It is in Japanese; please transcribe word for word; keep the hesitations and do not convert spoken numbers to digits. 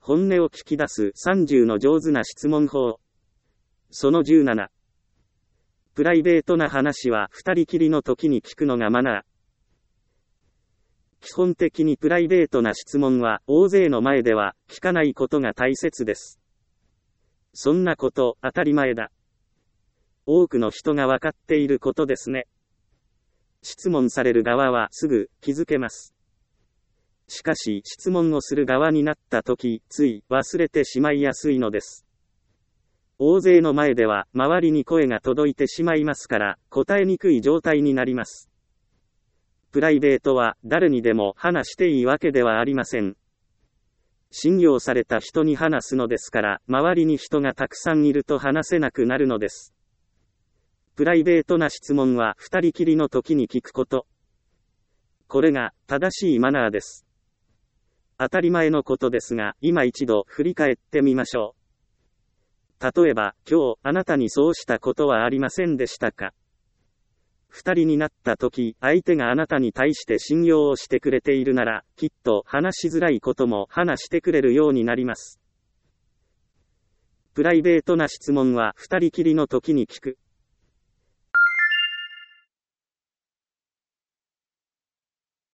本音を聞き出すさんじゅうの上手な質問法。そのじゅうなな。プライベートな話は二人きりの時に聞くのがマナー。基本的にプライベートな質問は大勢の前では聞かないことが大切です。そんなこと当たり前だ。多くの人がわかっていることですね。質問される側はすぐ気づけます。しかし質問をする側になったとき、つい忘れてしまいやすいのです。大勢の前では周りに声が届いてしまいますから答えにくい状態になります。プライベートは誰にでも話していいわけではありません。信用された人に話すのですから周りに人がたくさんいると話せなくなるのです。プライベートな質問は二人きりの時に聞くこと。これが正しいマナーです。当たり前のことですが、今一度振り返ってみましょう。例えば、今日あなたにそうしたことはありませんでしたか？二人になった時、相手があなたに対して信用をしてくれているなら、きっと話しづらいことも話してくれるようになります。プライベートな質問は二人きりの時に聞く。